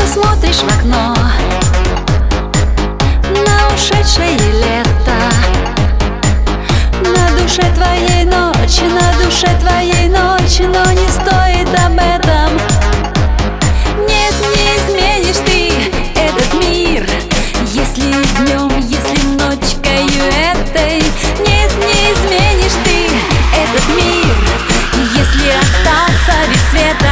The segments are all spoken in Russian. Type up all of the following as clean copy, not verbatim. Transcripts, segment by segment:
смотришь в окно на ушедшее лето, на душе твоей ночь, на душе твоей ночь, но не стоит об этом. Нет, не изменишь ты этот мир, если днем, если ночкою этой. Нет, не изменишь ты этот мир, если остался без света.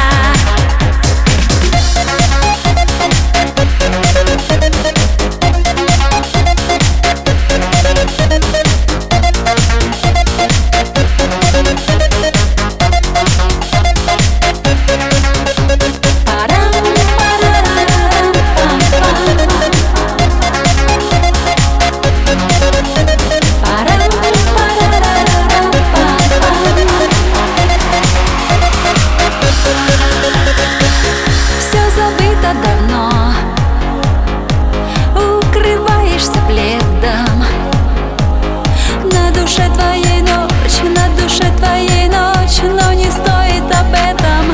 Давно укрываешься пледом, на душе твоей ночь, на душе твоей ночь, но не стоит об этом.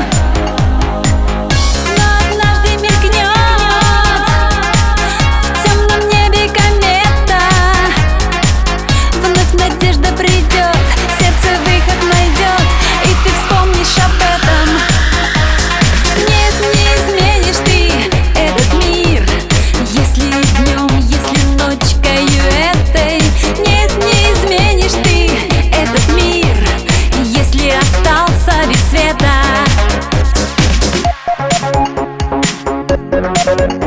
Но однажды мелькнет в темном небе комета, вновь надежда придет, сердце выход найдет, и ты вспомнишь об этом. Нет, не изменишь ты этот мир, если днем, если ночкою этой. Нет, не изменишь ты этот мир, если остался без света.